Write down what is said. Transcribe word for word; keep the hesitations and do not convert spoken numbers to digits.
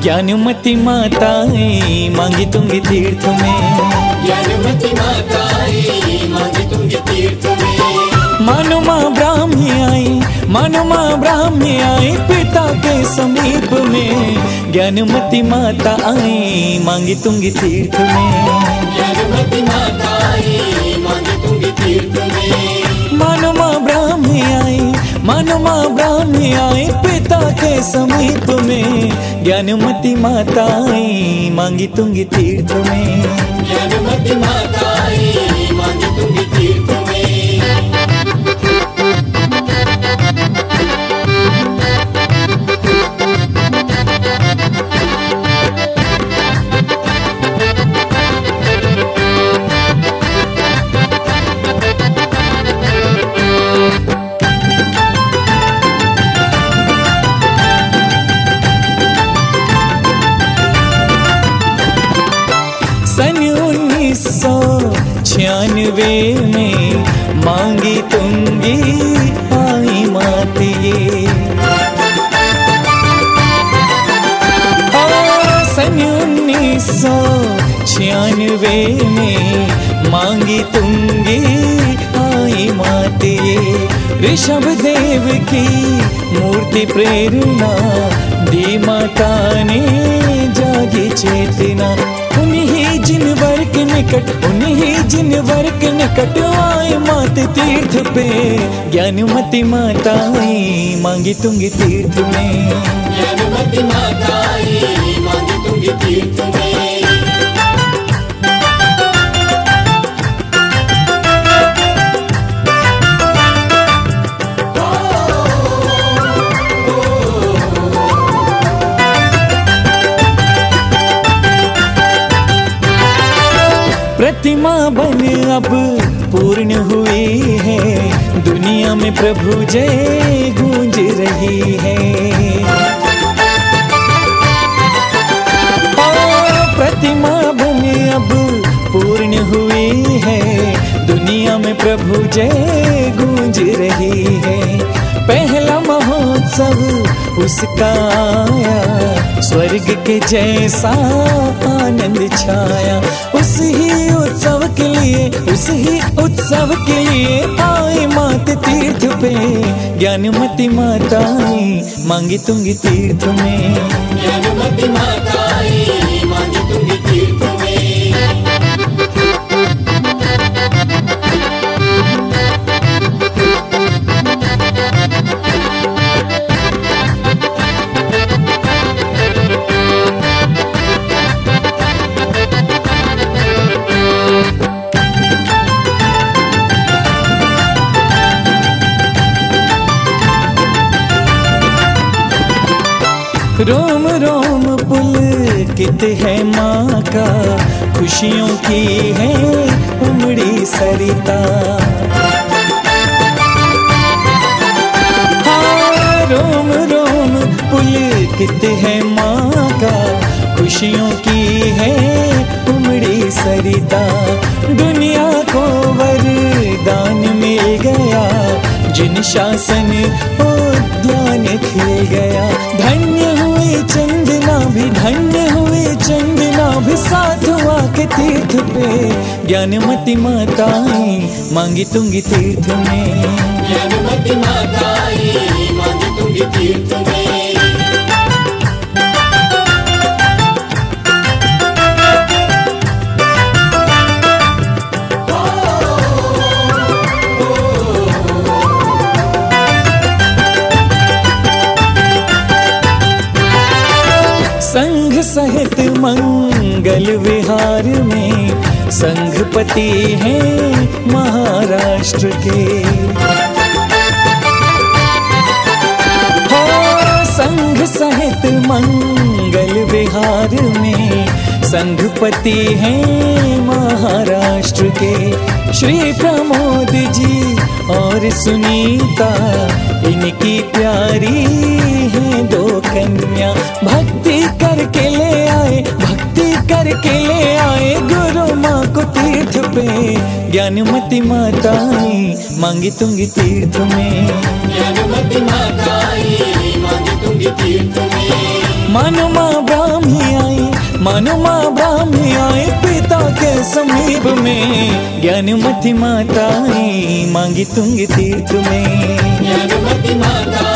ज्ञानमती माताएं मांगी तुंगी तीर्थ में, ज्ञानमती माताएं मांगी तुंगी तीर्थ में। मानो माँ ब्राह्मी आई, मानो माँ ब्राह्मी आई पिता के समीप में, ज्ञानमती माता आई मांगी तुंगी तीर्थ में, ज्ञानमती माताएं मांगी तुंगी तीर्थ में। मानो माँ ब्राह्मी आई, मानो माँ ब्राह्मी आई पिता के समीप में, ज्ञानमती माता आई मांगी तुंगी तीर्थ में, ज्ञानमती माताएं मांगी तुंगी तीर्थ में। सन उन्नीस सौ छियानवे में मांगी तुंगी आई मात ये, सन उन्नीस सौ छियानवे में मांगी तुंगी आई मात ये। ऋषभ देव की मूर्ति प्रेरणा दी माता ने जागी चेतना, उन्हीं जिन वर के निकट, उन्हीं जिन वर के निकट आए मात तीर्थ पे, ज्ञानमती माता आई मांगी तुंगी तीर्थ में, ज्ञानमती माताएं मांगी तुंगी तीर्थ में। प्रतिमा बन अब पूर्ण हुई है, दुनिया में प्रभु जय गूंज रही है। प्रतिमा बन अब पूर्ण हुई है, दुनिया में प्रभु जय गूंज रही है। पहला महोत्सव उसका आया, स्वर्ग के जैसा आनंद छाया, उस ही उत्सव के लिए, उस ही उत्सव के लिए आए मात तीर्थ पे, ज्ञानमती माताएं मांगी तुंगी तीर्थ में, ज्ञानमती माताएं मांगी तुंगी तीर्थ में। रोम रोम पुलकित है माँ का, खुशियों की है उमड़ी सरिता। हाँ, रोम रोम पुलकित है माँ का, खुशियों की है उमड़ी सरिता। दुनिया को वरदान मिल गया, जिन शासन उद्यान खिल गया। धन्य हुए चंदना भी, धन्य हुए चंदना भी साधुआ के तीर्थ पे, ज्ञानमती माताएं मांगी तुंगी तीर्थ में, ज्ञानमती माताएं मांगी तुंगी तीर्थ में। संघ सहित मंगल विहार में, संघपति हैं महाराष्ट्र के। हो संघ सहित मंगल विहार में, संघपति हैं महाराष्ट्र के। श्री प्रमोद जी और सुनीता इनकी प्यारी हैं दो कन्या, भक्ति करके ले आए, भक्ति करके ले आए गुरु माँ को तीर्थ पे, ज्ञानमती माताएं मांगी तुंगी तीर्थ में, ज्ञानमती माताएं मांगी तुंगी तीर्थ में। मानो माँ ब्राह्मी आई, मानो माँ ब्राह्मी आई पिता के समीप में। ज्ञानमती माता आई मांगी तुंग तीर्थ में। ज्ञानमती माता